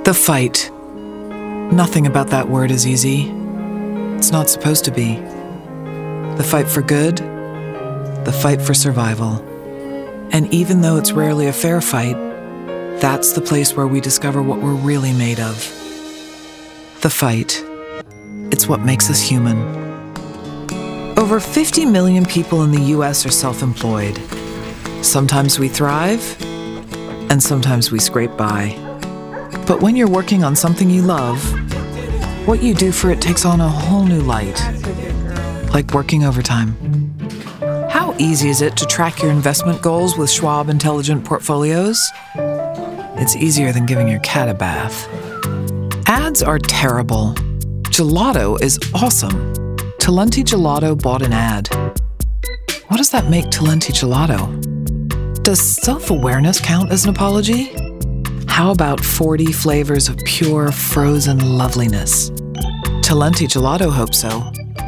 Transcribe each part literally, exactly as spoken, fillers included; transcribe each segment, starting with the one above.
The fight. Nothing about that word is easy. It's not supposed to be. The fight for good, the fight for survival. And even though it's rarely a fair fight, that's the place where we discover what we're really made of. The fight. It's what makes us human. Over fifty million people in the U S are self-employed. Sometimes we thrive, and sometimes we scrape by. But when you're working on something you love, what you do for it takes on a whole new light, like working overtime. How easy is it to track your investment goals with Schwab Intelligent Portfolios? It's easier than giving your cat a bath. Ads are terrible. Gelato is awesome. Talenti Gelato bought an ad. What does that make Talenti Gelato? Does self-awareness count as an apology? How about forty flavors of pure, frozen loveliness? Talenti Gelato hopes so.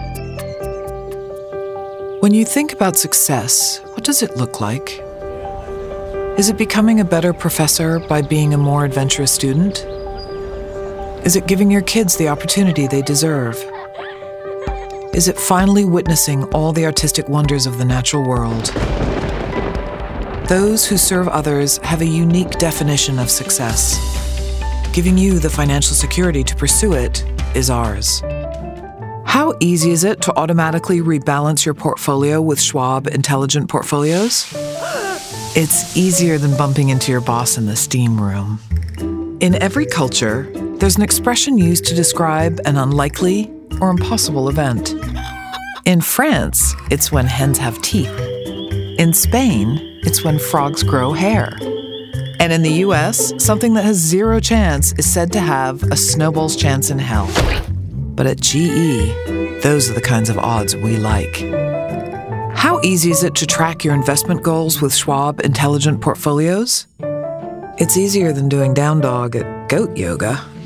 When you think about success, what does it look like? Is it becoming a better professor by being a more adventurous student? Is it giving your kids the opportunity they deserve? Is it finally witnessing all the artistic wonders of the natural world? Those who serve others have a unique definition of success. Giving you the financial security to pursue it is ours. How easy is it to automatically rebalance your portfolio with Schwab Intelligent Portfolios? It's easier than bumping into your boss in the steam room. In every culture, there's an expression used to describe an unlikely or impossible event. In France, it's when hens have teeth. In Spain, it's when frogs grow hair. And in the U S, something that has zero chance is said to have a snowball's chance in hell. But at G E, those are the kinds of odds we like. How easy is it to track your investment goals with Schwab Intelligent Portfolios? It's easier than doing down dog at goat yoga.